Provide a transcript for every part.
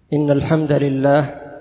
إن الحمد لله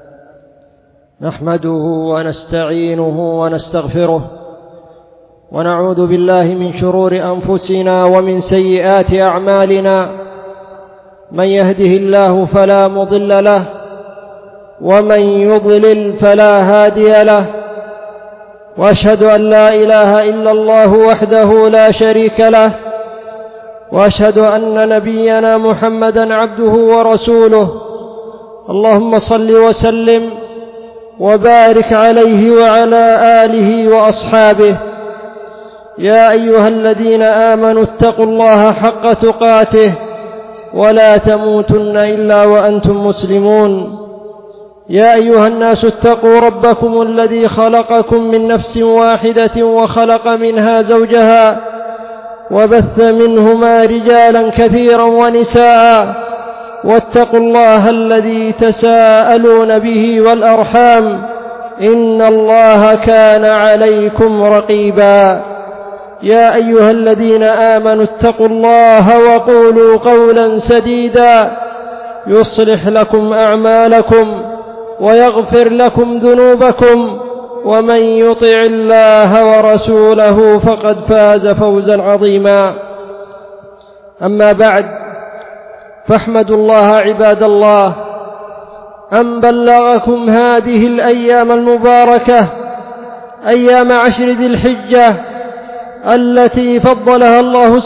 نحمده ونستعينه ونستغفره ونعوذ بالله من شرور أنفسنا ومن سيئات أعمالنا. من يهده الله فلا مضل له ومن يضلل فلا هادي له، وأشهد أن لا إله إلا الله وحده لا شريك له، وأشهد أن نبينا محمدا عبده ورسوله. اللهم صل وسلم وبارك عليه وعلى آله وأصحابه. يا أيها الذين آمنوا اتقوا الله حق تقاته ولا تموتن إلا وأنتم مسلمون. يا أيها الناس اتقوا ربكم الذي خلقكم من نفس واحدة وخلق منها زوجها وبث منهما رجالا كثيرا ونساء، واتقوا الله الذي تساءلون به والأرحام إن الله كان عليكم رقيبا. يا أيها الذين آمنوا اتقوا الله وقولوا قولا سديدا يصلح لكم أعمالكم ويغفر لكم ذنوبكم، ومن يطع الله ورسوله فقد فاز فوزا عظيما. أما بعد، فاحمدوا الله عباد الله أن بلغكم هذه الأيام المباركة، أيام 10 ذي الحجة، التي فضلها الله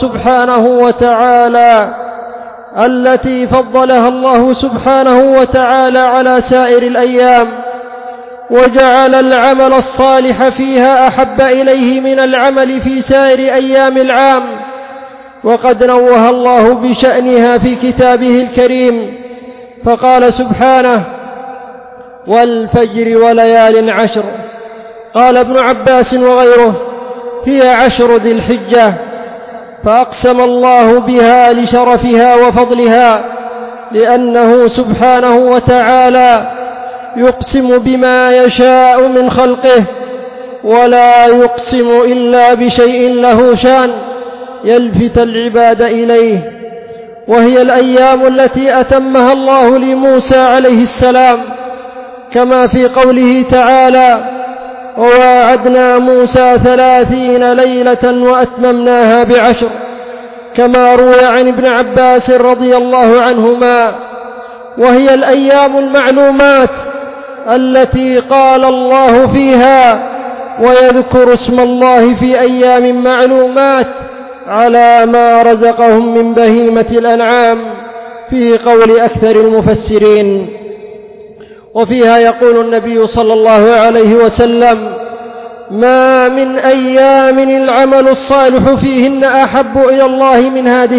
سبحانه وتعالى على سائر الأيام، وجعل العمل الصالح فيها أحب إليه من العمل في سائر أيام العام. وقد نوه الله بشأنها في كتابه الكريم، فقال سبحانه: والفجر وليال عشر. قال ابن عباس وغيره: هي 10 ذي الحجة، فأقسم الله بها لشرفها وفضلها، لأنه سبحانه وتعالى يقسم بما يشاء من خلقه، ولا يقسم إلا بشيء له شان يلفت العباد إليه، وهي الأيام التي أتمها الله لموسى عليه السلام، كما في قوله تعالى: وواعدنا موسى 30 ليلة وأتممناها ب10، كما روي عن ابن عباس رضي الله عنهما. وهي الأيام المعلومات التي قال الله فيها: ويذكر اسم الله في أيام معلومات على ما رزقهم من بهيمة الأنعام، في قول أكثر المفسرين. وفيها يقول النبي صلى الله عليه وسلم: ما من أيام العمل الصالح فيهن أحب إلى الله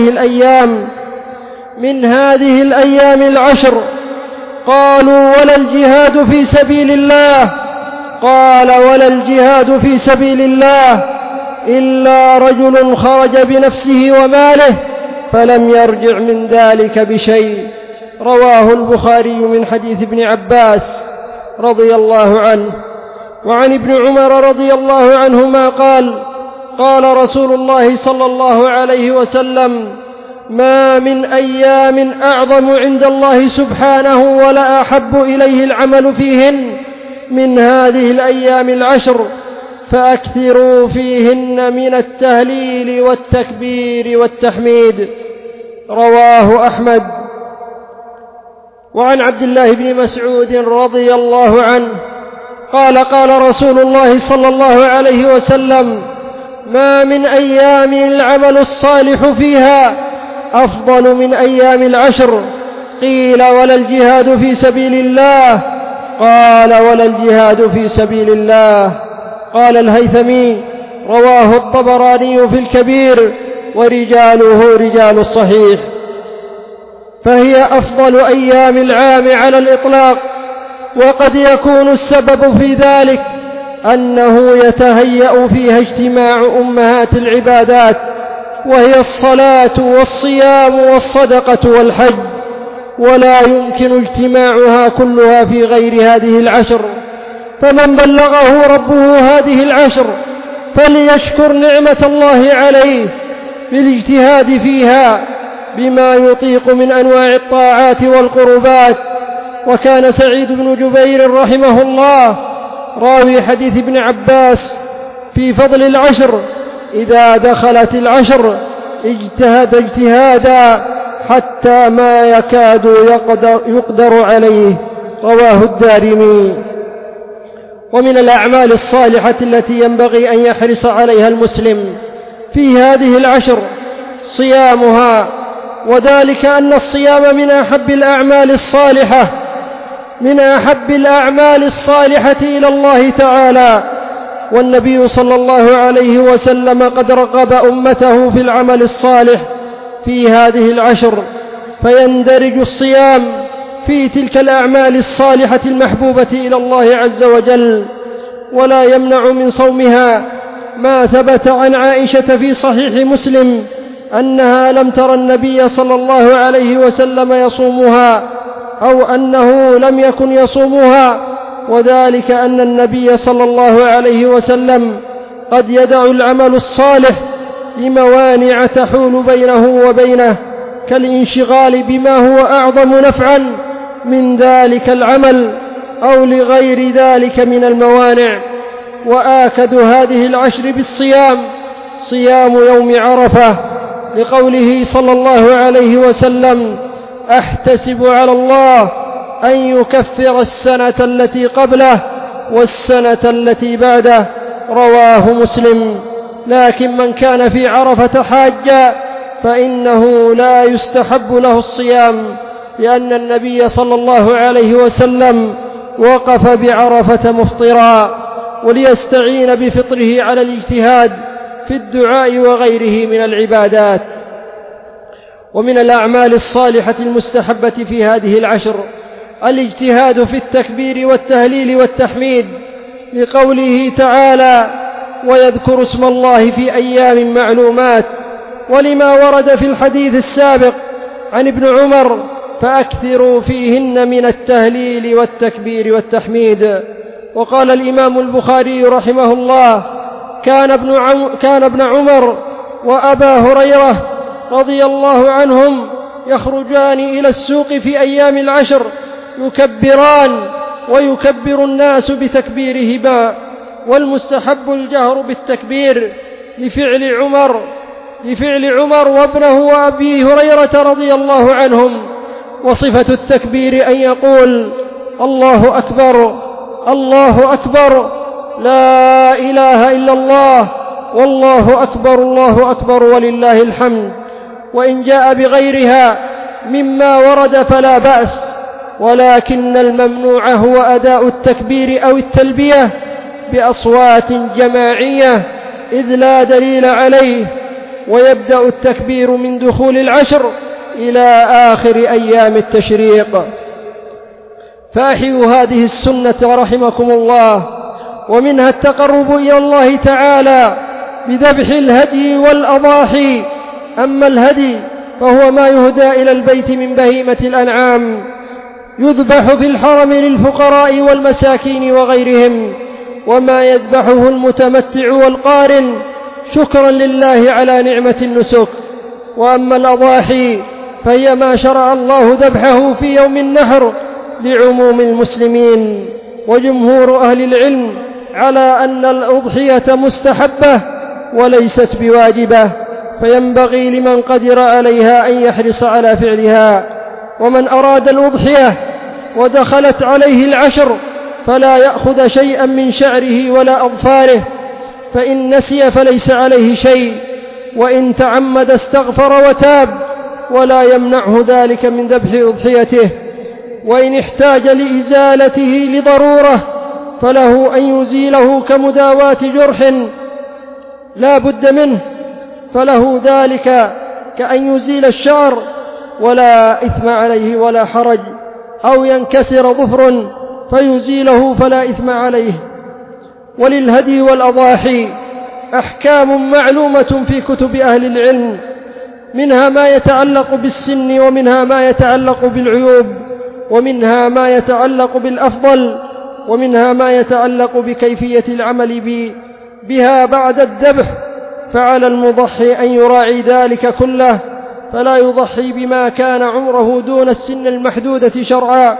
من هذه الأيام 10. قالوا: ولا الجهاد في سبيل الله؟ قال: ولا الجهاد في سبيل الله إلا رجل خرج بنفسه وماله فلم يرجع من ذلك بشيء. رواه البخاري من حديث ابن عباس رضي الله عنه. وعن ابن عمر رضي الله عنهما قال: قال رسول الله صلى الله عليه وسلم: ما من أيام أعظم عند الله سبحانه ولا أحب إليه العمل فيهن من هذه الأيام 10، فأكثروا فيهن من التهليل والتكبير والتحميد. رواه أحمد. وعن عبد الله بن مسعود رضي الله عنه قال: قال رسول الله صلى الله عليه وسلم: ما من أيام العمل الصالح فيها أفضل من أيام 10. قيل: ولا الجهاد في سبيل الله؟ قال: ولا الجهاد في سبيل الله. قال الهيثمي: رواه الطبراني في الكبير، ورجاله رجال الصحيح. فهي أفضل أيام العام على الإطلاق، وقد يكون السبب في ذلك أنه يتهيأ فيها اجتماع أمهات العبادات، وهي الصلاة والصيام والصدقة والحج، ولا يمكن اجتماعها كلها في غير هذه 10. فمن بلغه ربه هذه 10 فليشكر نعمة الله عليه بالاجتهاد فيها بما يطيق من أنواع الطاعات والقربات، وكان سعيد بن جبير رحمه الله راوي حديث ابن عباس في فضل العشر: إذا دخلت العشر اجتهد اجتهادا حتى ما يكاد يقدر عليه، رواه الدارمي. ومن الأعمال الصالحة التي ينبغي أن يحرص عليها المسلم في هذه العشر صيامها، وذلك أن الصيام من أحب الأعمال الصالحة إلى الله تعالى، والنبي صلى الله عليه وسلم قد رغب أمته في العمل الصالح في هذه العشر، فيندرج الصيام في تلك الأعمال الصالحة المحبوبة إلى الله عز وجل، ولا يمنع من صومها ما ثبت عن عائشة في صحيح مسلم أنها لم تر النبي صلى الله عليه وسلم يصومها، أو أنه لم يكن يصومها، وذلك أن النبي صلى الله عليه وسلم قد يدع العمل الصالح لموانع تحول بينه وبينه، كالانشغال بما هو أعظم نفعا من ذلك العمل أو لغير ذلك من الموانع. وآكد هذه العشر بالصيام صيام يوم عرفة، لقوله صلى الله عليه وسلم: أحتسب على الله أن يكفر السنة التي قبله والسنة التي بعده، رواه مسلم. لكن من كان في عرفة حاجا فإنه لا يستحب له الصيام، لأن النبي صلى الله عليه وسلم وقف بعرفة مفطرا، وليستعين بفطره على الاجتهاد في الدعاء وغيره من العبادات. ومن الأعمال الصالحة المستحبة في هذه العشر الاجتهاد في التكبير والتهليل والتحميد، لقوله تعالى: ويذكر اسم الله في أيام معلومات، ولما ورد في الحديث السابق عن ابن عمر: فأكثروا فيهن من التهليل والتكبير والتحميد. وقال الإمام البخاري رحمه الله: كان ابن عمر وأبا هريرة رضي الله عنهم يخرجان إلى السوق في أيام العشر يكبران ويكبر الناس بتكبيرهما، والمستحب الجهر بالتكبير لفعل عمر وابنه وأبي هريرة رضي الله عنهم. وصفة التكبير أن يقول: الله أكبر الله أكبر، لا إله إلا الله، والله أكبر الله أكبر ولله الحمد. وإن جاء بغيرها مما ورد فلا بأس، ولكن الممنوع هو أداء التكبير أو التلبية بأصوات جماعية إذ لا دليل عليه، ويبدأ التكبير من دخول العشر إلى آخر أيام التشريق. فأحيوا هذه السنة رحمكم الله. ومنها التقرب إلى الله تعالى بذبح الهدي والأضاحي. أما الهدي فهو ما يهدى إلى البيت من بهيمة الأنعام، يذبح في الحرم للفقراء والمساكين وغيرهم، وما يذبحه المتمتع والقارن شكرا لله على نعمة النسك. وأما الأضاحي فهي ما شرع الله ذبحه في يوم النحر لعموم المسلمين. وجمهور أهل العلم على أن الأضحية مستحبة وليست بواجبة، فينبغي لمن قدر عليها أن يحرص على فعلها. ومن أراد الأضحية ودخلت عليه العشر فلا يأخذ شيئا من شعره ولا أظفاره، فإن نسي فليس عليه شيء، وإن تعمد استغفر وتاب، ولا يمنعه ذلك من ذبح أضحيته. وإن احتاج لإزالته لضرورة فله أن يزيله كمداواة جرح لا بد منه، فله ذلك كأن يزيل الشعر ولا إثم عليه ولا حرج، أو ينكسر ظفر فيزيله فلا إثم عليه. وللهدي والأضاحي أحكام معلومة في كتب أهل العلم، منها ما يتعلق بالسن، ومنها ما يتعلق بالعيوب، ومنها ما يتعلق بالأفضل، ومنها ما يتعلق بكيفية العمل بها بعد الذبح. فعلى المضحي أن يراعي ذلك كله، فلا يضحي بما كان عمره دون السن المحدودة شرعا،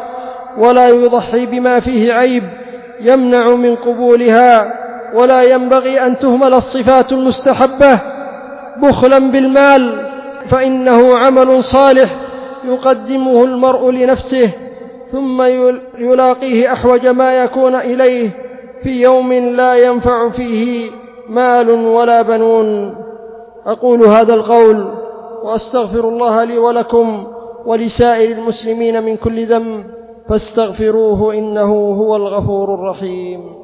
ولا يضحي بما فيه عيب يمنع من قبولها، ولا ينبغي أن تهمل الصفات المستحبة بخلا بالمال، فإنه عمل صالح يقدمه المرء لنفسه ثم يلاقيه أحوج ما يكون إليه في يوم لا ينفع فيه مال ولا بنون. أقول هذا القول وأستغفر الله لي ولكم ولسائر المسلمين من كل ذنب فاستغفروه إنه هو الغفور الرحيم.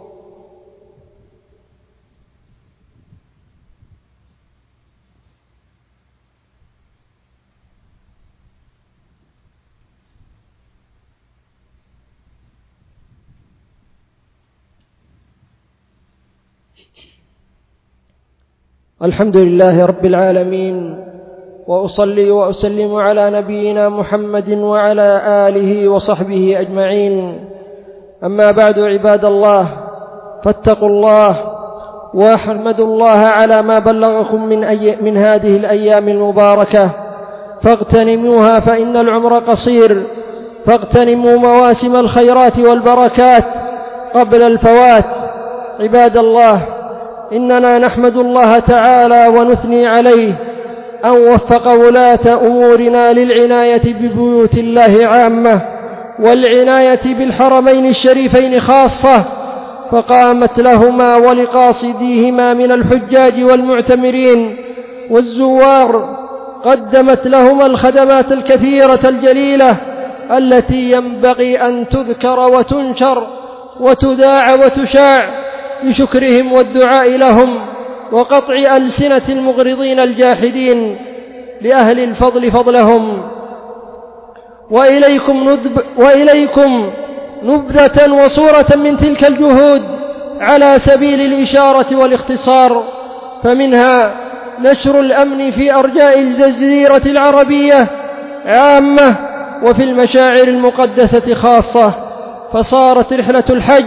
الحمد لله رب العالمين، وأصلي وأسلم على نبينا محمد وعلى آله وصحبه أجمعين. أما بعد، عباد الله، فاتقوا الله واحمدوا الله على ما بلغكم من هذه الأيام المباركة، فاغتنموها فإن العمر قصير، فاغتنموا مواسم الخيرات والبركات قبل الفوات. عباد الله، إننا نحمد الله تعالى ونثني عليه أن وفق ولاة أمورنا للعناية ببيوت الله عامة والعناية بالحرمين الشريفين خاصة، فقامت لهما ولقاصديهما من الحجاج والمعتمرين والزوار، قدمت لهما الخدمات الكثيرة الجليلة التي ينبغي أن تذكر وتنشر وتذاع وتشاع بشكرهم والدعاء لهم وقطع ألسنة المغرضين الجاحدين لأهل الفضل فضلهم. وإليكم نبذة وصورة من تلك الجهود على سبيل الإشارة والاختصار، فمنها نشر الأمن في أرجاء الجزيرة العربية عامة وفي المشاعر المقدسة خاصة، فصارت رحلة الحج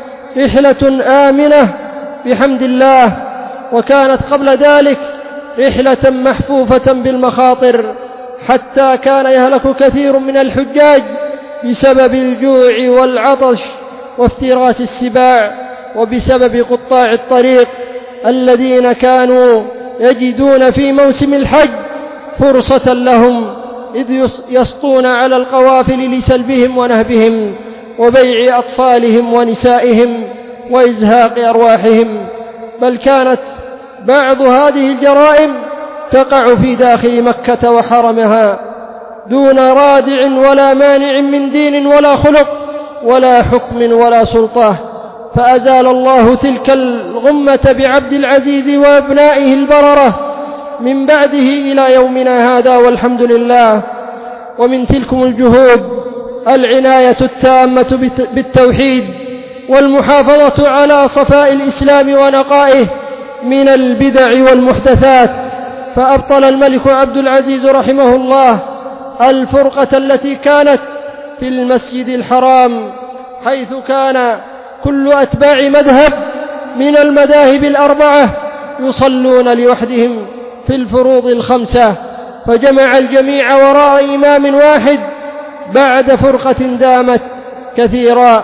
رحلة آمنة بحمد الله، وكانت قبل ذلك رحلة محفوفة بالمخاطر، حتى كان يهلك كثير من الحجاج بسبب الجوع والعطش وافتراس السباع، وبسبب قطاع الطريق الذين كانوا يجدون في موسم الحج فرصة لهم إذ يسطون على القوافل لسلبهم ونهبهم وبيع أطفالهم ونسائهم وإزهاق أرواحهم، بل كانت بعض هذه الجرائم تقع في داخل مكة وحرمها دون رادع ولا مانع من دين ولا خلق ولا حكم ولا سلطة، فأزال الله تلك الغمة بعبد العزيز وأبنائه البررة من بعده إلى يومنا هذا، والحمد لله. ومن تلكم الجهود العناية التامة بالتوحيد والمحافظة على صفاء الإسلام ونقائه من البدع والمحدثات، فأبطل الملك عبد العزيز رحمه الله الفرقة التي كانت في المسجد الحرام، حيث كان كل أتباع مذهب من المذاهب الأربعة يصلون لوحدهم في الفروض الخمسة، فجمع الجميع وراء إمام واحد بعد فرقة دامت كثيرا.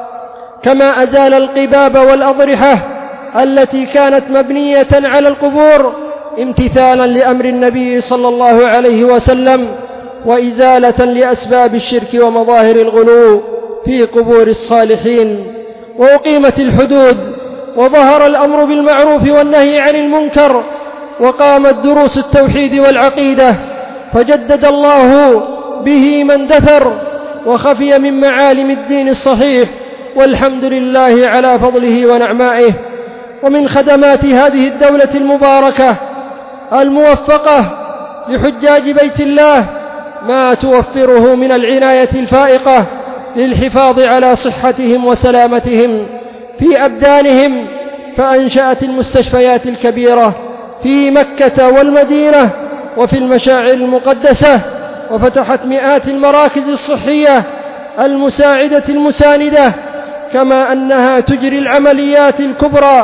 كما أزال القباب والأضرحة التي كانت مبنية على القبور امتثالا لأمر النبي صلى الله عليه وسلم، وإزالة لأسباب الشرك ومظاهر الغلو في قبور الصالحين، وأقيمت الحدود، وظهر الأمر بالمعروف والنهي عن المنكر، وقامت دروس التوحيد والعقيدة، فجدد الله به من دثر وخفي من معالم الدين الصحيح، والحمد لله على فضله ونعمائه. ومن خدمات هذه الدولة المباركة الموفقة لحجاج بيت الله ما توفره من العناية الفائقة للحفاظ على صحتهم وسلامتهم في أبدانهم، فأنشأت المستشفيات الكبيرة في مكة والمدينة وفي المشاعر المقدسة، وفتحت مئات المراكز الصحية المساعدة المساندة، كما أنها تجري العمليات الكبرى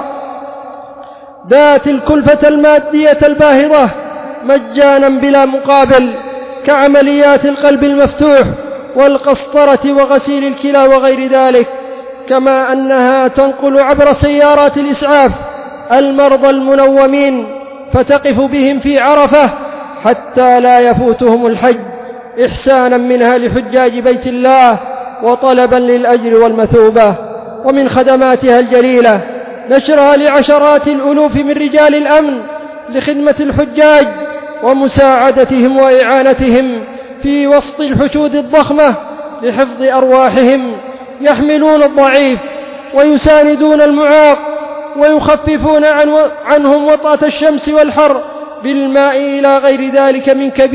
ذات الكلفة المادية الباهظة مجانا بلا مقابل، كعمليات القلب المفتوح والقسطرة وغسيل الكلى وغير ذلك، كما أنها تنقل عبر سيارات الإسعاف المرضى المنومين فتقف بهم في عرفة حتى لا يفوتهم الحج، إحسانا منها لحجاج بيت الله وطلبا للأجر والمثوبة. ومن خدماتها الجليلة نشرها لعشرات الألوف من رجال الأمن لخدمة الحجاج ومساعدتهم وإعانتهم في وسط الحشود الضخمة لحفظ أرواحهم، يحملون الضعيف ويساندون المعاق ويخففون عنهم وطأة الشمس والحر بالماء إلى غير ذلك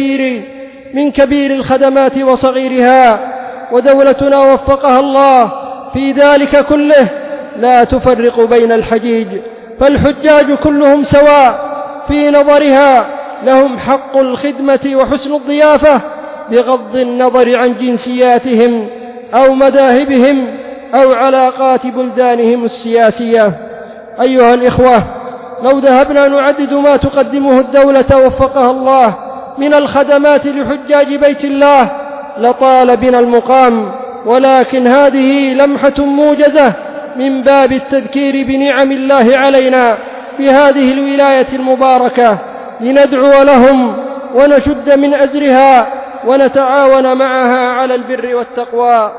من كبير الخدمات وصغيرها. ودولتنا وفقها الله في ذلك كله لا تفرق بين الحجيج، فالحجاج كلهم سواء في نظرها، لهم حق الخدمة وحسن الضيافة بغض النظر عن جنسياتهم أو مذاهبهم أو علاقات بلدانهم السياسية. أيها الإخوة، لو ذهبنا نعدد ما تقدمه الدولة وفقها الله من الخدمات لحجاج بيت الله لطال بنا المقام، ولكن هذه لمحة موجزة من باب التذكير بنعم الله علينا بهذه الولاية المباركة، لندعو لهم ونشد من أزرها ونتعاون معها على البر والتقوى،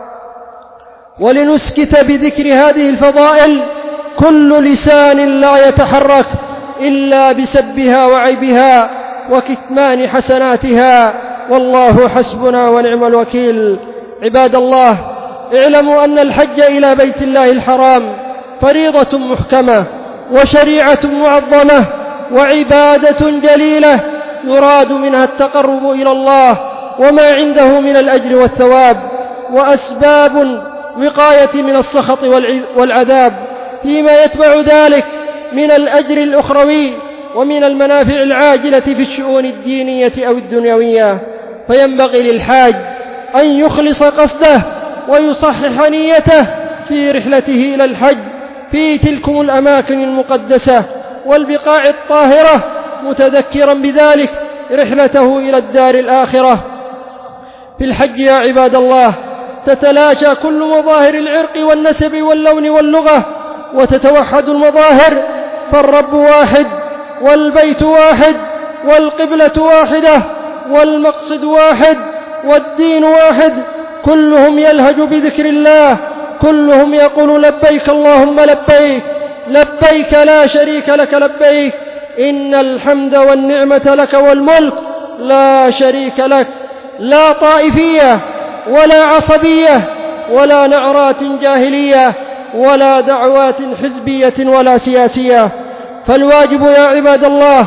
ولنسكت بذكر هذه الفضائل كل لسان لا يتحرك إلا بسبها وعيبها وكتمان حسناتها، والله حسبنا ونعم الوكيل. عباد الله، اعلموا أن الحج إلى بيت الله الحرام فريضة محكمة وشريعة معظمة وعبادة جليلة يراد منها التقرب إلى الله وما عنده من الأجر والثواب، وأسباب وقاية من السخط والعذاب، فيما يتبع ذلك من الأجر الأخروي ومن المنافع العاجلة في الشؤون الدينية أو الدنيوية. فينبغي للحاج أن يخلص قصده ويصحح نيته في رحلته إلى الحج في تلكم الأماكن المقدسة والبقاع الطاهرة، متذكرا بذلك رحلته إلى الدار الآخرة. في الحج يا عباد الله تتلاشى كل مظاهر العرق والنسب واللون واللغة، وتتوحد المظاهر، فالرب واحد والبيت واحد والقبلة واحدة والمقصد واحد والدين واحد، كلهم يلهج بذكر الله، كلهم يقول لبيك اللهم لبيك، لبيك لا شريك لك لبيك، إن الحمد والنعمة لك والملك لا شريك لك. لا طائفية ولا عصبية ولا نعرات جاهلية ولا دعوات حزبية ولا سياسية، فالواجب يا عباد الله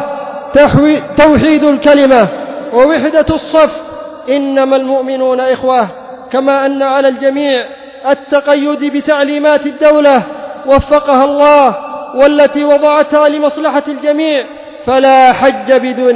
توحيد الكلمة ووحدة الصف، إنما المؤمنون إخوة، كما أن على الجميع التقيد بتعليمات الدولة وفقها الله والتي وضعتها لمصلحة الجميع، فلا حج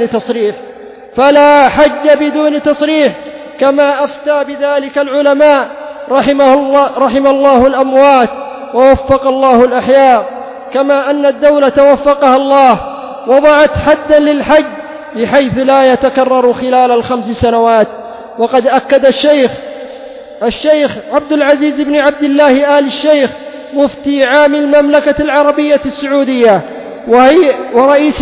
بدون تصريح، كما أفتى بذلك العلماء رحم الله الأموات ووفق الله الأحياء، كما أن الدولة وفقها الله وضعت حدا للحج بحيث لا يتكرر خلال 5 سنوات. وقد أكد الشيخ عبد العزيز بن عبد الله آل الشيخ مفتي عام المملكة العربية السعودية ورئيس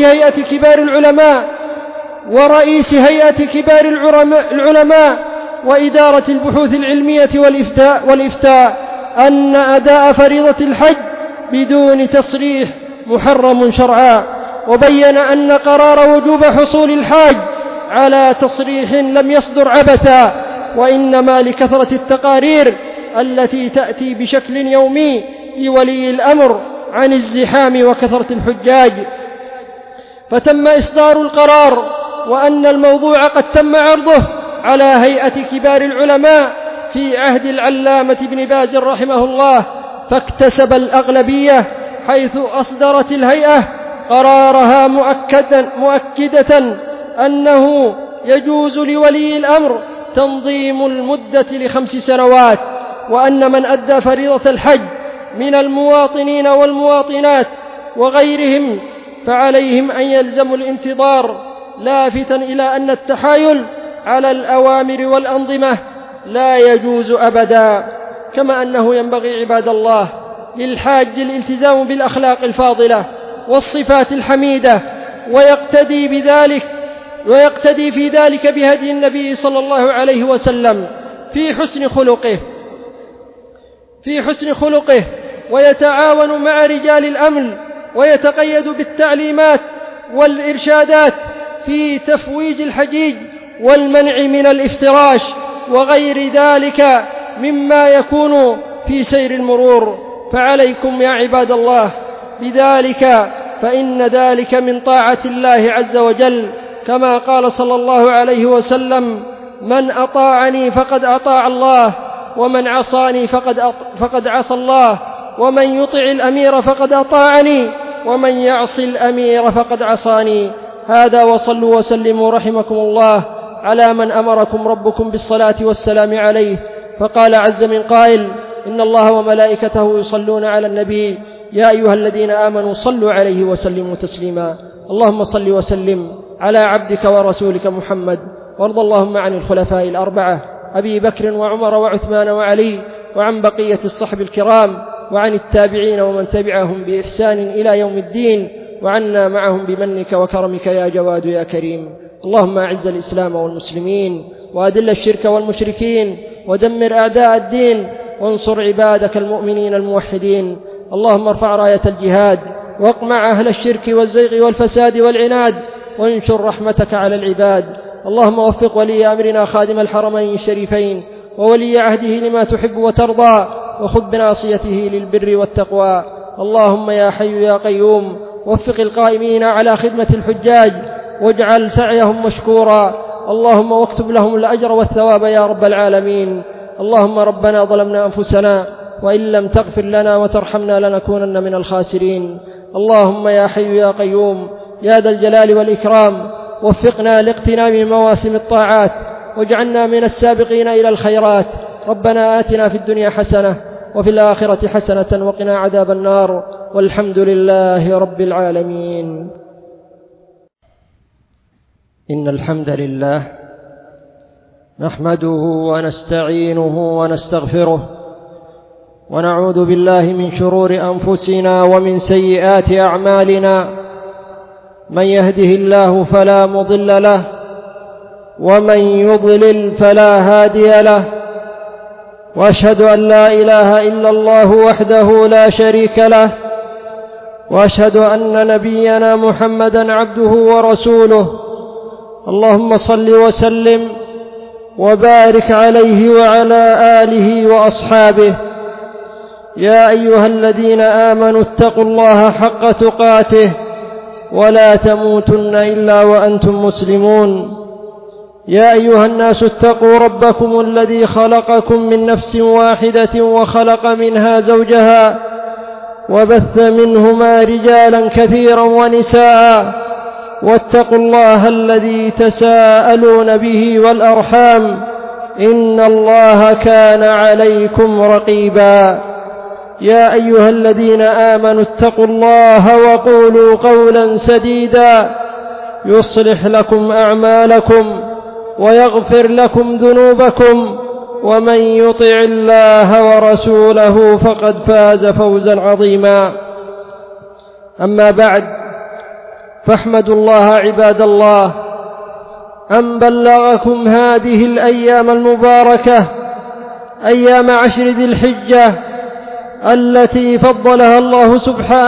هيئة كبار العلماء وإدارة البحوث العلمية والإفتاء أن أداء فريضة الحج بدون تصريح محرم شرعا، وبين أن قرار وجوب حصول الحاج على تصريح لم يصدر عبثا، وإنما لكثرة التقارير التي تأتي بشكل يومي لولي الأمر عن الزحام وكثرة الحجاج، فتم إصدار القرار، وأن الموضوع قد تم عرضه على هيئة كبار العلماء في عهد العلامة ابن باز رحمه الله، فاكتسب الأغلبية، حيث أصدرت الهيئة قرارها مؤكدة أنه يجوز لولي الأمر تنظيم المدة ل5 سنوات، وأن من أدى فريضة الحج من المواطنين والمواطنات وغيرهم فعليهم أن يلزموا الانتظار، لافتا إلى أن التحايل على الأوامر والأنظمة لا يجوز أبدا. كما أنه ينبغي عباد الله للحاج الالتزام بالأخلاق الفاضلة والصفات الحميدة، ويقتدي في ذلك بهدي النبي صلى الله عليه وسلم في حسن خلقه ويتعاون مع رجال الأمن، ويتقيد بالتعليمات والإرشادات في تفويج الحجيج والمنع من الافتراش وغير ذلك مما يكون في سير المرور. فعليكم يا عباد الله بذلك، فإن ذلك من طاعة الله عز وجل، كما قال صلى الله عليه وسلم: من أطاعني فقد أطاع الله، ومن عصاني فقد عصى الله، ومن يطع الأمير فقد أطاعني، ومن يعص الأمير فقد عصاني. هذا، وصلوا وسلموا رحمكم الله على من أمركم ربكم بالصلاة والسلام عليه، فقال عز من قائل: إن الله وملائكته يصلون على النبي يا أيها الذين آمنوا صلوا عليه وسلموا تسليما. اللهم صل وسلم على عبدك ورسولك محمد، وارض اللهم عن الخلفاء الأربعة أبي بكر وعمر وعثمان وعلي، وعن بقية الصحب الكرام، وعن التابعين ومن تبعهم بإحسان إلى يوم الدين، وعنا معهم بمنك وكرمك يا جواد يا كريم. اللهم أعز الإسلام والمسلمين، وأذل الشرك والمشركين، ودمر أعداء الدين، وانصر عبادك المؤمنين الموحدين. اللهم ارفع راية الجهاد، واقمع أهل الشرك والزيغ والفساد والعناد، وانشر رحمتك على العباد. اللهم وفق ولي أمرنا خادم الحرمين الشريفين وولي عهده لما تحب وترضى، وخذ بناصيته للبر والتقوى. اللهم يا حي يا قيوم وفق القائمين على خدمة الحجاج، واجعل سعيهم مشكورا. اللهم واكتب لهم الأجر والثواب يا رب العالمين. اللهم ربنا ظلمنا أنفسنا، وإن لم تغفر لنا وترحمنا لنكونن من الخاسرين. اللهم يا حي يا قيوم يا ذا الجلال والإكرام، وفقنا لاغتنام مواسم الطاعات، واجعلنا من السابقين إلى الخيرات. ربنا آتنا في الدنيا حسنة وفي الآخرة حسنة وقنا عذاب النار، والحمد لله رب العالمين. إن الحمد لله نحمده ونستعينه ونستغفره، ونعوذ بالله من شرور أنفسنا ومن سيئات أعمالنا. من يهده الله فلا مضل له، ومن يضلل فلا هادي له، وأشهد أن لا إله إلا الله وحده لا شريك له، وأشهد أن نبينا محمدا عبده ورسوله. اللهم صل وسلم وبارك عليه وعلى آله وأصحابه. يا أيها الذين آمنوا اتقوا الله حق تقاته، ولا تموتن إلا وأنتم مسلمون. يا أيها الناس اتقوا ربكم الذي خلقكم من نفس واحدة، وخلق منها زوجها، وبث منهما رجالا كثيرا ونساء، واتقوا الله الذي تساءلون به والأرحام، إن الله كان عليكم رقيبا. يا أيها الذين آمنوا اتقوا الله وقولوا قولا سديدا يصلح لكم أعمالكم ويغفر لكم ذنوبكم، ومن يطع الله ورسوله فقد فاز فوزا عظيما. أما بعد، فاحمدوا الله عباد الله أن بلغكم هذه الأيام المباركة، أيام 10 ذي الحجة، التي فضلها الله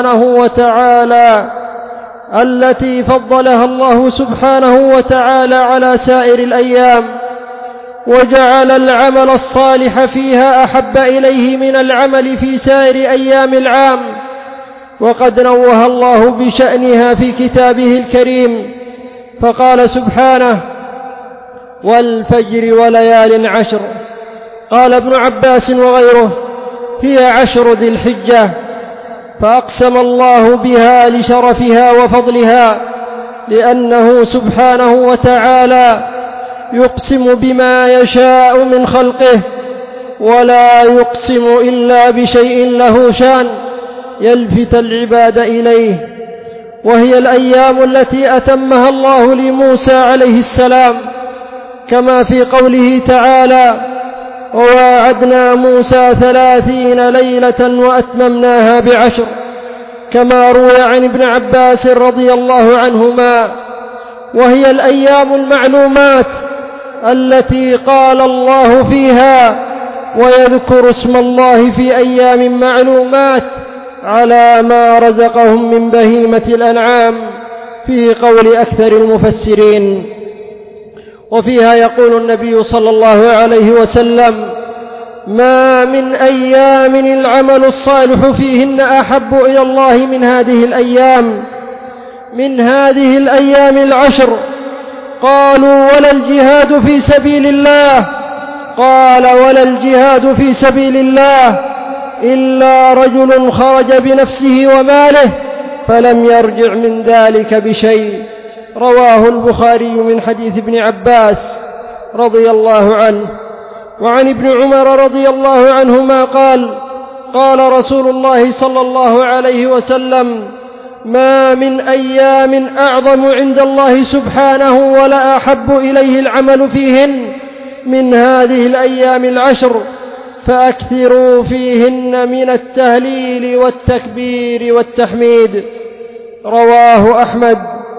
سبحانه وتعالى على سائر الأيام، وجعل العمل الصالح فيها أحب إليه من العمل في سائر أيام العام. وقد نوه الله بشأنها في كتابه الكريم، فقال سبحانه: والفجر وليال عشر. قال ابن عباس وغيره: هي 10 ذي الحجة. فأقسم الله بها لشرفها وفضلها، لأنه سبحانه وتعالى يقسم بما يشاء من خلقه، ولا يقسم إلا بشيء له شان يلفت العباد إليه، وهي الأيام التي أتمها الله لموسى عليه السلام، كما في قوله تعالى: وواعدنا موسى 30 ليلة وأتممناها ب10، كما روي عن ابن عباس رضي الله عنهما. وهي الأيام المعلومات التي قال الله فيها: ويذكر اسم الله في أيام معلومات على ما رزقهم من بهيمة الأنعام، في قول أكثر المفسرين. وفيها يقول النبي صلى الله عليه وسلم: ما من أيام العمل الصالح فيهن أحب إلى الله من هذه الأيام 10. قالوا: ولا الجهاد في سبيل الله؟ قال: ولا الجهاد في سبيل الله إلا رجل خرج بنفسه وماله فلم يرجع من ذلك بشيء. رواه البخاري من حديث ابن عباس رضي الله عنه. وعن ابن عمر رضي الله عنهما قال: قال رسول الله صلى الله عليه وسلم: ما من أيام أعظم عند الله سبحانه ولا أحب إليه العمل فيهن من هذه الأيام 10، فأكثروا فيهن من التهليل والتكبير والتحميد. رواه أحمد.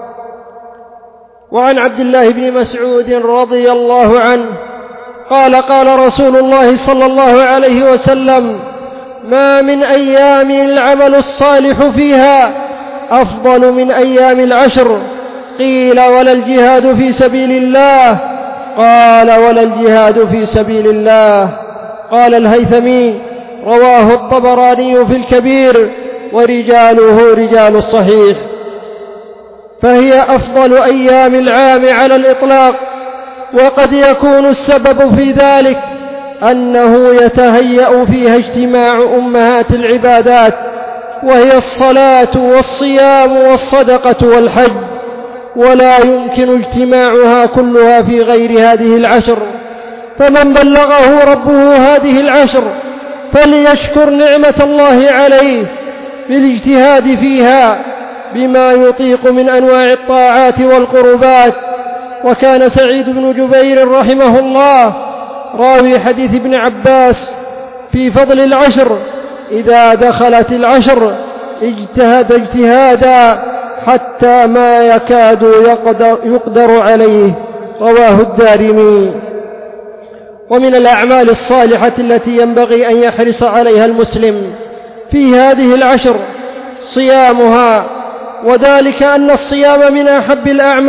وعن عبد الله بن مسعود رضي الله عنه قال: قال رسول الله صلى الله عليه وسلم: ما من أيام العمل الصالح فيها أفضل من أيام 10. قيل: ولا الجهاد في سبيل الله؟ قال: ولا الجهاد في سبيل الله. قال الهيثمي: رواه الطبراني في الكبير ورجاله رجال الصحيح. فهي أفضل أيام العام على الإطلاق، وقد يكون السبب في ذلك أنه يتهيأ فيها اجتماع أمهات العبادات، وهي الصلاة والصيام والصدقة والحج، ولا يمكن اجتماعها كلها في غير هذه 10. فمن بلغه ربه هذه 10 فليشكر نعمة الله عليه بالاجتهاد فيها بما يطيق من أنواع الطاعات والقربات. وكان سعيد بن جبير رحمه الله راوي حديث ابن عباس في فضل 10: إذا دخلت 10 اجتهد اجتهادا حتى ما يكاد يقدر عليه. رواه الدارمي. ومن الأعمال الصالحة التي ينبغي أن يحرص عليها المسلم في هذه 10 صيامها، وذلك أن الصيام من أحب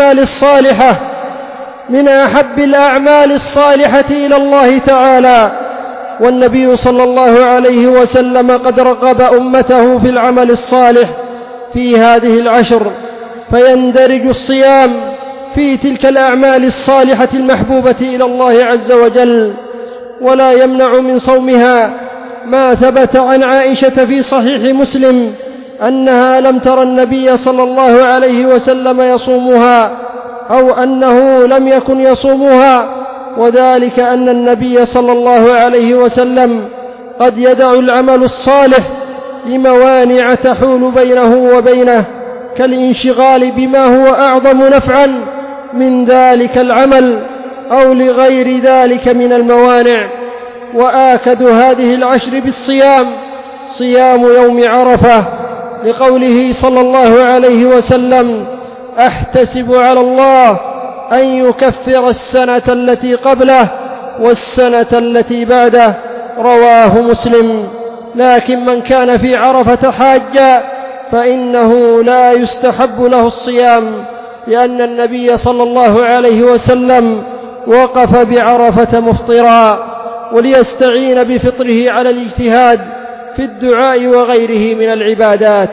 الأعمال الصالحة إلى الله تعالى. والنبي صلى الله عليه وسلم قد رغب أمته في العمل الصالح في هذه 10، فيندرج الصيام في تلك الأعمال الصالحة المحبوبة إلى الله عز وجل. ولا يمنع من صومها ما ثبت عن عائشة في صحيح مسلم أنها لم تر النبي صلى الله عليه وسلم يصومها، أو أنه لم يكن يصومها، وذلك أن النبي صلى الله عليه وسلم قد يدع العمل الصالح لموانع تحول بينه وبينه، كالانشغال بما هو أعظم نفعا من ذلك العمل أو لغير ذلك من الموانع. وآكد هذه 10 بالصيام صيام يوم عرفة، لقوله صلى الله عليه وسلم: أحتسب على الله أن يكفر السنة التي قبله والسنة التي بعده. رواه مسلم. لكن من كان في عرفة حاجا فإنه لا يستحب له الصيام، لأن النبي صلى الله عليه وسلم وقف بعرفة مفطرا، وليستعين بفطره على الاجتهاد في الدعاء وغيره من العبادات.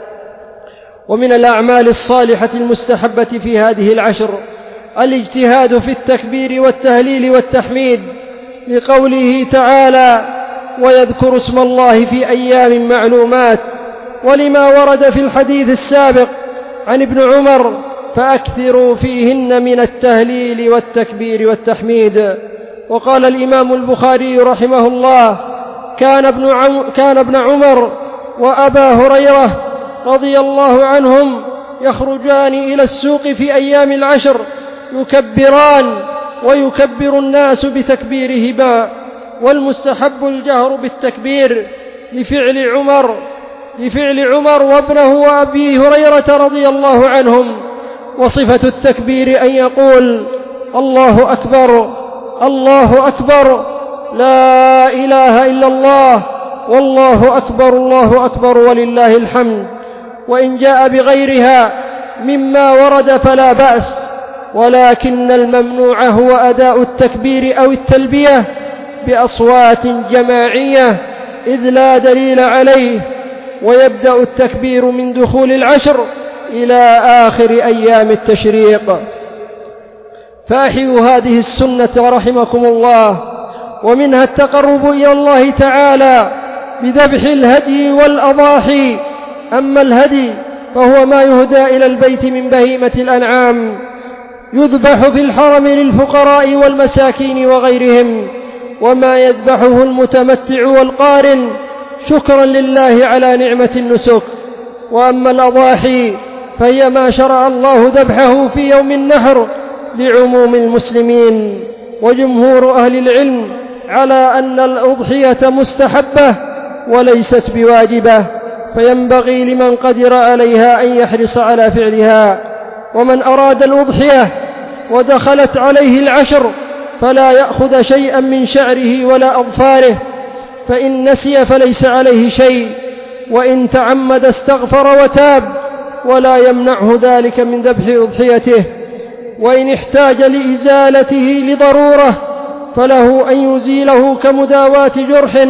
ومن الأعمال الصالحة المستحبة في هذه 10 الاجتهاد في التكبير والتهليل والتحميد، لقوله تعالى: ويذكر اسم الله في أيام معلومات، ولما ورد في الحديث السابق عن ابن عمر: فأكثروا فيهن من التهليل والتكبير والتحميد. وقال الإمام البخاري رحمه الله: كان ابن عمر وأبا هريرة رضي الله عنهم يخرجان إلى السوق في أيام 10 يكبران ويكبر الناس بتكبيرهما، والمستحب الجهر بالتكبير لفعل عمر وابنه وأبي هريرة رضي الله عنهم. وصفة التكبير أن يقول: الله أكبر الله أكبر لا إله إلا الله والله أكبر الله أكبر ولله الحمد. وإن جاء بغيرها مما ورد فلا بأس، ولكن الممنوع هو أداء التكبير أو التلبية بأصوات جماعية إذ لا دليل عليه، ويبدأ التكبير من دخول العشر إلى آخر أيام التشريق. فأحيوا هذه السنة رحمكم الله. ومنها التقرب إلى الله تعالى بذبح الهدي والأضاحي. أما الهدي فهو ما يهدى إلى البيت من بهيمة الأنعام، يذبح في الحرم للفقراء والمساكين وغيرهم، وما يذبحه المتمتع والقارن شكرا لله على نعمة النسك. وأما الأضاحي فهي ما شرع الله ذبحه في يوم النحر لعموم المسلمين. وجمهور أهل العلم على أن الأضحية مستحبة وليست بواجبة، فينبغي لمن قدر عليها أن يحرص على فعلها. ومن أراد الأضحية ودخلت عليه العشر فلا يأخذ شيئا من شعره ولا أظفاره، فإن نسي فليس عليه شيء، وإن تعمد استغفر وتاب، ولا يمنعه ذلك من ذبح أضحيته. وإن احتاج لإزالته لضرورة فله أن يزيله كمداواة جرح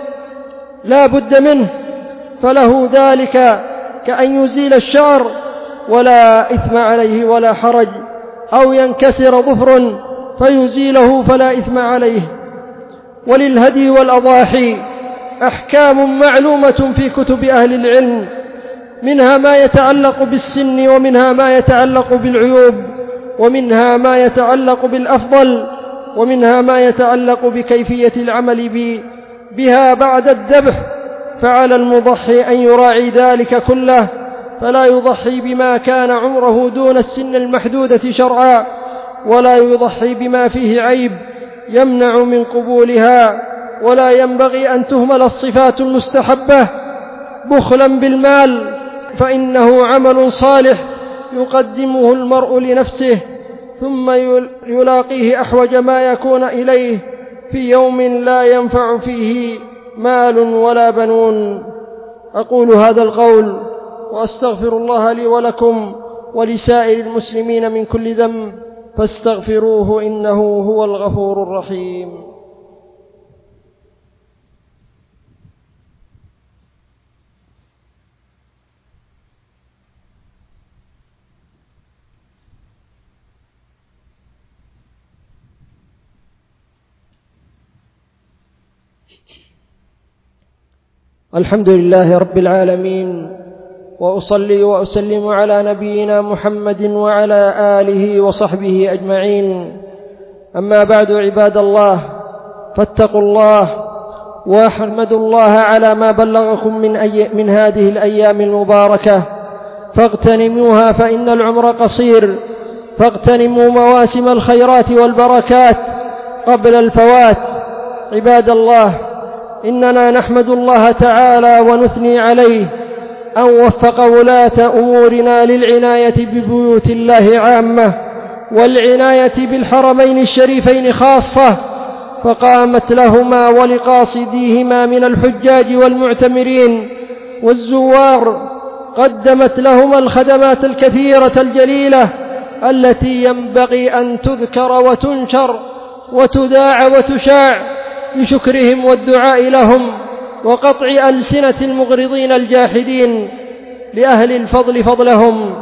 لا بد منه، فله ذلك كأن يزيل الشعر ولا إثم عليه ولا حرج، أو ينكسر ظفر فيزيله فلا إثم عليه. وللهدي والأضاحي أحكام معلومة في كتب أهل العلم، منها ما يتعلق بالسن، ومنها ما يتعلق بالعيوب، ومنها ما يتعلق بالأفضل، ومنها ما يتعلق بكيفية العمل بها بعد الذبح. فعلى المضحي أن يراعي ذلك كله، فلا يضحي بما كان عمره دون السن المحدودة شرعا، ولا يضحي بما فيه عيب يمنع من قبولها. ولا ينبغي أن تهمل الصفات المستحبة بخلا بالمال، فإنه عمل صالح يقدمه المرء لنفسه ثم يلاقيه أحوج ما يكون إليه في يوم لا ينفع فيه مال ولا بنون. أقول هذا القول وأستغفر الله لي ولكم ولسائر المسلمين من كل ذنب، فاستغفروه إنه هو الغفور الرحيم. الحمد لله رب العالمين، وأصلي وأسلم على نبينا محمد وعلى آله وصحبه أجمعين. أما بعد، عباد الله، فاتقوا الله واحمدوا الله على ما بلغكم من هذه الأيام المباركة، فاغتنموها فإن العمر قصير، فاغتنموا مواسم الخيرات والبركات قبل الفوات. عباد الله، إننا نحمد الله تعالى ونثني عليه أن وفق ولاة أمورنا للعناية ببيوت الله عامة، والعناية بالحرمين الشريفين خاصة، فقامت لهما ولقاصديهما من الحجاج والمعتمرين والزوار، قدمت لهما الخدمات الكثيرة الجليلة التي ينبغي أن تذكر وتنشر وتذاع وتشاع بشكرهم والدعاء لهم، وقطع ألسنة المغرضين الجاحدين لأهل الفضل فضلهم.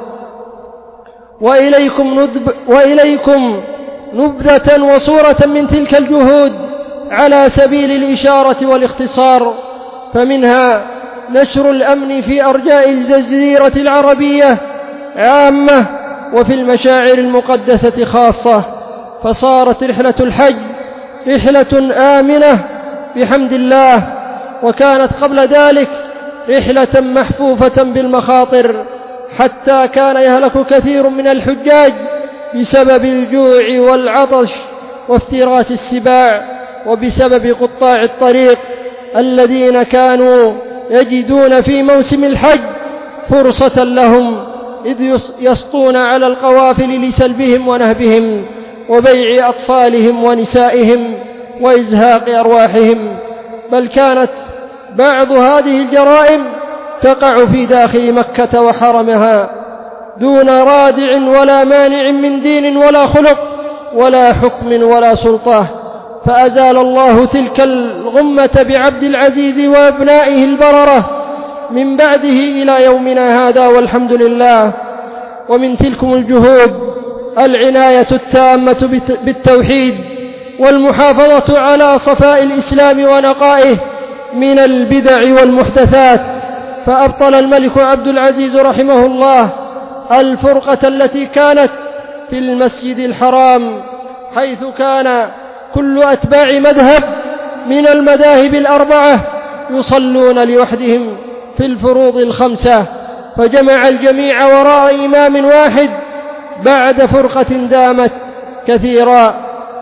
وإليكم نبذة وصورة من تلك الجهود على سبيل الإشارة والاختصار. فمنها نشر الأمن في أرجاء الجزيرة العربية عامة وفي المشاعر المقدسة خاصة، فصارت رحلة الحج رحلة آمنة بحمد الله، وكانت قبل ذلك رحلة محفوفة بالمخاطر، حتى كان يهلك كثير من الحجاج بسبب الجوع والعطش وافتراس السباع. وبسبب قطاع الطريق الذين كانوا يجدون في موسم الحج فرصة لهم إذ يسطون على القوافل لسلبهم ونهبهم وبيع أطفالهم ونسائهم وإزهاق أرواحهم، بل كانت بعض هذه الجرائم تقع في داخل مكة وحرمها دون رادع ولا مانع من دين ولا خلق ولا حكم ولا سلطة، فأزال الله تلك الغمة بعبد العزيز وأبنائه البررة من بعده إلى يومنا هذا والحمد لله. ومن تلكم الجهود العناية التامة بالتوحيد والمحافظة على صفاء الإسلام ونقائه من البدع والمحدثات، فأبطل الملك عبد العزيز رحمه الله الفرقة التي كانت في المسجد الحرام، حيث كان كل أتباع مذهب من المذاهب الأربعة يصلون لوحدهم في الفروض الخمسة، فجمع الجميع وراء إمام واحد بعد فرقة دامت كثيرا.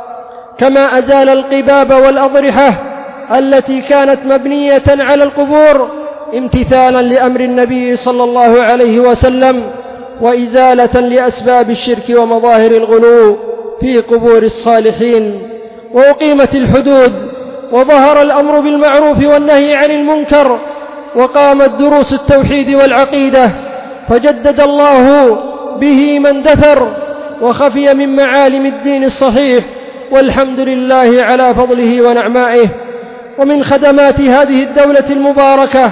كما أزال القباب والأضرحة التي كانت مبنية على القبور امتثالا لأمر النبي صلى الله عليه وسلم وإزالة لأسباب الشرك ومظاهر الغلو في قبور الصالحين، وأقيمت الحدود وظهر الأمر بالمعروف والنهي عن المنكر، وقامت دروس التوحيد والعقيدة، فجدد الله به من دثر وخفي من معالم الدين الصحيح، والحمد لله على فضله ونعمائه. ومن خدمات هذه الدولة المباركة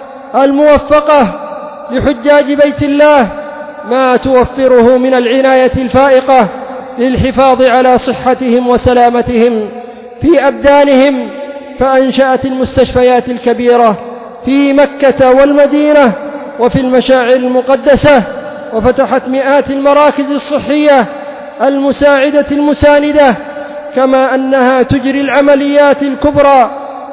الموفقة لحجاج بيت الله ما توفره من العناية الفائقة للحفاظ على صحتهم وسلامتهم في أبدانهم، فأنشأت المستشفيات الكبيرة في مكة والمدينة وفي المشاعر المقدسة، وفتحت مئات المراكز الصحية المساعدة المساندة، كما أنها تجري العمليات الكبرى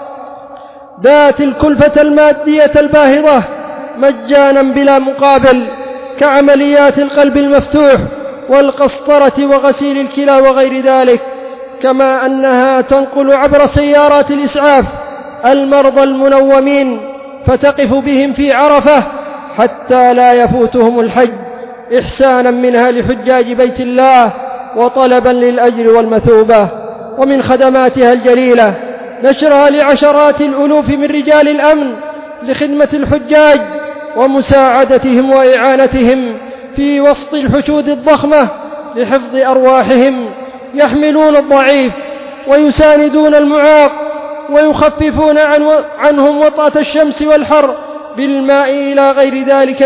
ذات الكلفة المادية الباهظة مجانا بلا مقابل، كعمليات القلب المفتوح والقسطرة وغسيل الكلى وغير ذلك، كما أنها تنقل عبر سيارات الإسعاف المرضى المنومين فتقف بهم في عرفة حتى لا يفوتهم الحج، إحسانا منها لحجاج بيت الله وطلبا للأجر والمثوبة. ومن خدماتها الجليلة نشرها لعشرات الألوف من رجال الأمن لخدمة الحجاج ومساعدتهم وإعانتهم في وسط الحشود الضخمة لحفظ أرواحهم، يحملون الضعيف ويساندون المعاق ويخففون عنهم وطأة الشمس والحر بالماء إلى غير ذلك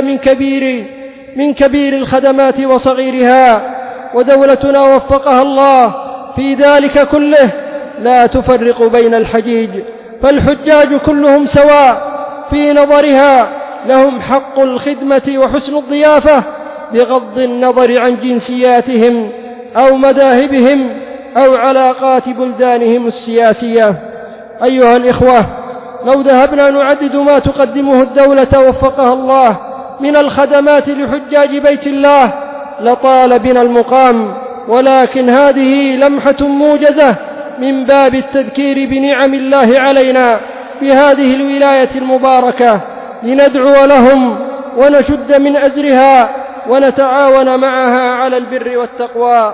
من كبير الخدمات وصغيرها. ودولتنا وفقها الله في ذلك كله لا تفرق بين الحجيج، فالحجاج كلهم سواء في نظرها، لهم حق الخدمة وحسن الضيافة بغض النظر عن جنسياتهم أو مذاهبهم أو علاقات بلدانهم السياسية. أيها الإخوة، لو ذهبنا نعدد ما تقدمه الدولة وفقها الله من الخدمات لحجاج بيت الله لطال بنا المقام، ولكن هذه لمحة موجزة من باب التذكير بنعم الله علينا بهذه الولاية المباركة، لندعو لهم ونشد من أزرها ونتعاون معها على البر والتقوى،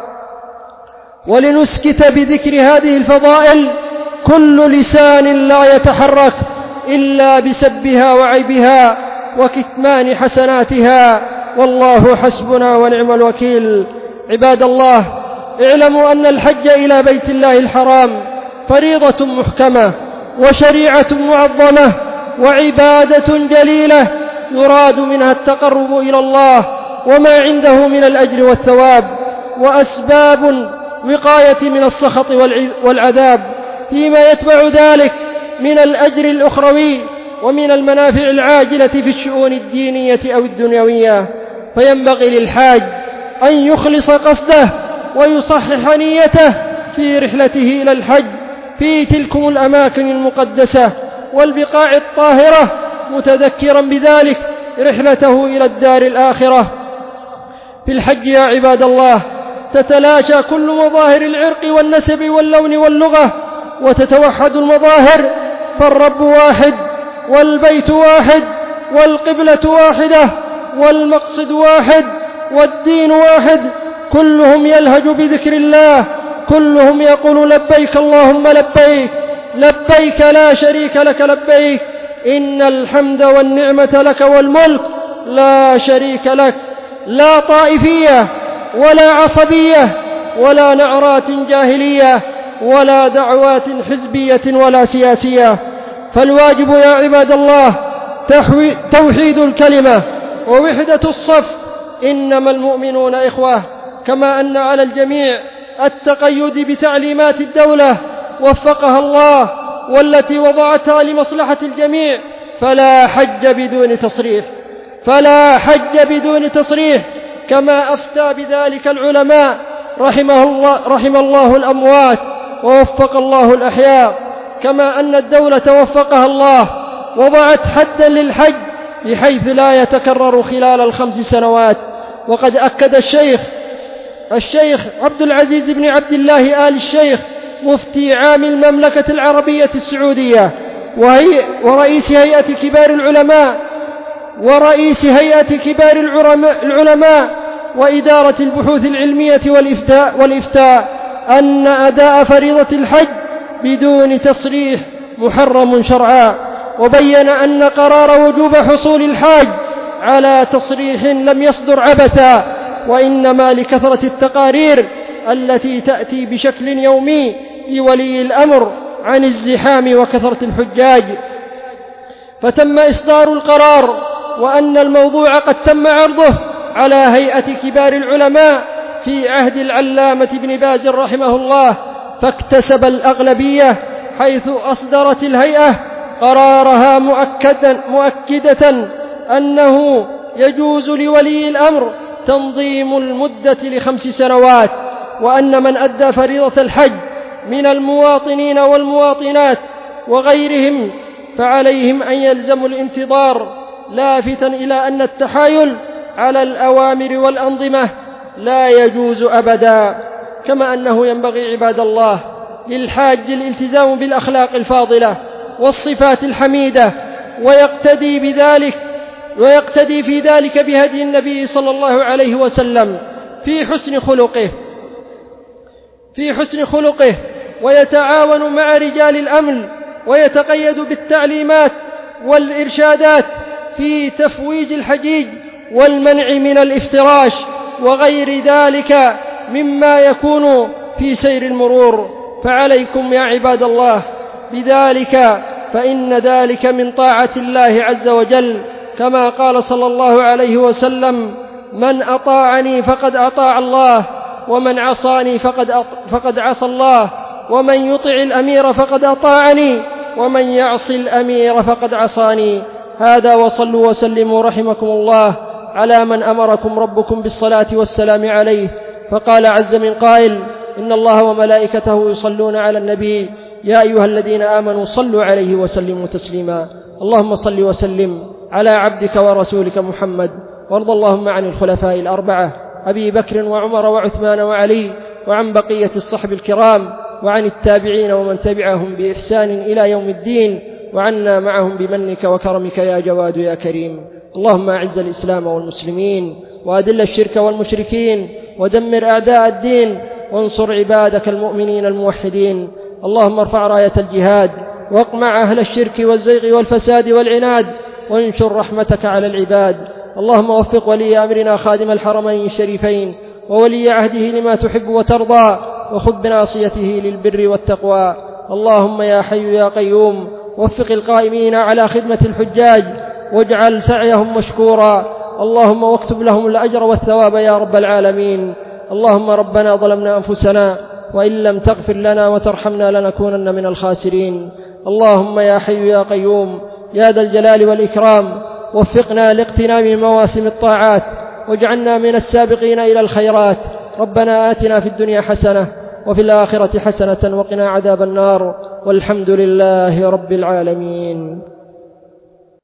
ولنسكت بذكر هذه الفضائل كل لسان لا يتحرك إلا بسبها وعيبها وكتمان حسناتها، والله حسبنا ونعم الوكيل. عباد الله، اعلموا أن الحج إلى بيت الله الحرام فريضة محكمة وشريعة معظمة وعبادة جليلة يراد منها التقرب إلى الله وما عنده من الأجر والثواب، وأسباب وقاية من السخط والعذاب، فيما يتبع ذلك من الأجر الأخروي ومن المنافع العاجلة في الشؤون الدينية أو الدنيوية. فينبغي للحاج أن يخلص قصده ويصحح نيته في رحلته إلى الحج في تلكم الأماكن المقدسة والبقاع الطاهرة، متذكرا بذلك رحلته إلى الدار الآخرة. في الحج يا عباد الله تتلاشى كل مظاهر العرق والنسب واللون واللغة وتتوحد المظاهر، فالرب واحد والبيت واحد والقبلة واحدة والمقصد واحد والدين واحد، كلهم يلهج بذكر الله، كلهم يقول لبيك اللهم لبيك، لبيك لا شريك لك لبيك، إن الحمد والنعمة لك والملك لا شريك لك. لا طائفية ولا عصبية ولا نعرات جاهلية ولا دعوات حزبية ولا سياسية. فالواجب يا عباد الله توحيد الكلمة ووحدة الصف، إنما المؤمنون إخوة. كما أن على الجميع التقيد بتعليمات الدولة وفقها الله والتي وضعتها لمصلحة الجميع، فلا حج بدون تصريح، فلا حج بدون تصريح، كما أفتى بذلك العلماء رحم الله الأموات ووفق الله الأحياء. كما أن الدولة وفقها الله وضعت حدا للحج بحيث لا يتكرر خلال ال5 سنوات. وقد أكد الشيخ عبد العزيز بن عبد الله آل الشيخ مفتي عام المملكة العربية السعودية ورئيس هيئة كبار العلماء وإدارة البحوث العلمية والإفتاء أن أداء فريضة الحج بدون تصريح محرم شرعا، وبين أن قرار وجوب حصول الحاج على تصريح لم يصدر عبثا، وإنما لكثرة التقارير التي تأتي بشكل يومي لولي الأمر عن الزحام وكثرة الحجاج، فتم إصدار القرار، وأن الموضوع قد تم عرضه على هيئة كبار العلماء في عهد العلامة ابن باز رحمه الله، فاكتسب الأغلبية، حيث أصدرت الهيئة قرارها مؤكدة أنه يجوز لولي الأمر تنظيم المدة ل5 سنوات، وأن من أدى فريضة الحج من المواطنين والمواطنات وغيرهم فعليهم أن يلزموا الانتظار، لافتا إلى أن التحايل على الأوامر والأنظمة لا يجوز أبدا. كما أنه ينبغي عباد الله للحاج الالتزام بالأخلاق الفاضلة والصفات الحميدة، ويقتدي في ذلك بهدي النبي صلى الله عليه وسلم في حسن خلقه، ويتعاون مع رجال الأمن، ويتقيد بالتعليمات والإرشادات في تفويج الحجيج والمنع من الافتراش وغير ذلك مما يكون في سير المرور. فعليكم يا عباد الله بذلك، فإن ذلك من طاعة الله عز وجل، كما قال صلى الله عليه وسلم: من أطاعني فقد أطاع الله، ومن عصاني فقد عصى الله، ومن يطع الأمير فقد أطاعني، ومن يعص الأمير فقد عصاني. هذا، وصلوا وسلموا رحمكم الله على من أمركم ربكم بالصلاة والسلام عليه، فقال عز من قائل: إن الله وملائكته يصلون على النبي يا أيها الذين آمنوا صلوا عليه وسلموا تسليما. اللهم صل وسلم على عبدك ورسولك محمد، وارض اللهم عن الخلفاء الأربعة أبي بكر وعمر وعثمان وعلي، وعن بقية الصحب الكرام، وعن التابعين ومن تبعهم بإحسان إلى يوم الدين، وعنا معهم بمنك وكرمك يا جواد يا كريم. اللهم أعز الإسلام والمسلمين، وأذل الشرك والمشركين، ودمر أعداء الدين، وانصر عبادك المؤمنين الموحدين. اللهم ارفع راية الجهاد، واقمع أهل الشرك والزيغ والفساد والعناد، وانشر رحمتك على العباد. اللهم وفق ولي أمرنا خادم الحرمين الشريفين وولي عهده لما تحب وترضى، وخذ بناصيته للبر والتقوى. اللهم يا حي يا قيوم وفق القائمين على خدمة الحجاج، واجعل سعيهم مشكورا. اللهم واكتب لهم الأجر والثواب يا رب العالمين. اللهم ربنا ظلمنا أنفسنا، وإن لم تغفر لنا وترحمنا لنكونن من الخاسرين. اللهم يا حي يا قيوم يا ذا الجلال والإكرام، وفقنا لاغتنام مواسم الطاعات، واجعلنا من السابقين إلى الخيرات. ربنا آتنا في الدنيا حسنة وفي الآخرة حسنة وقنا عذاب النار، والحمد لله رب العالمين.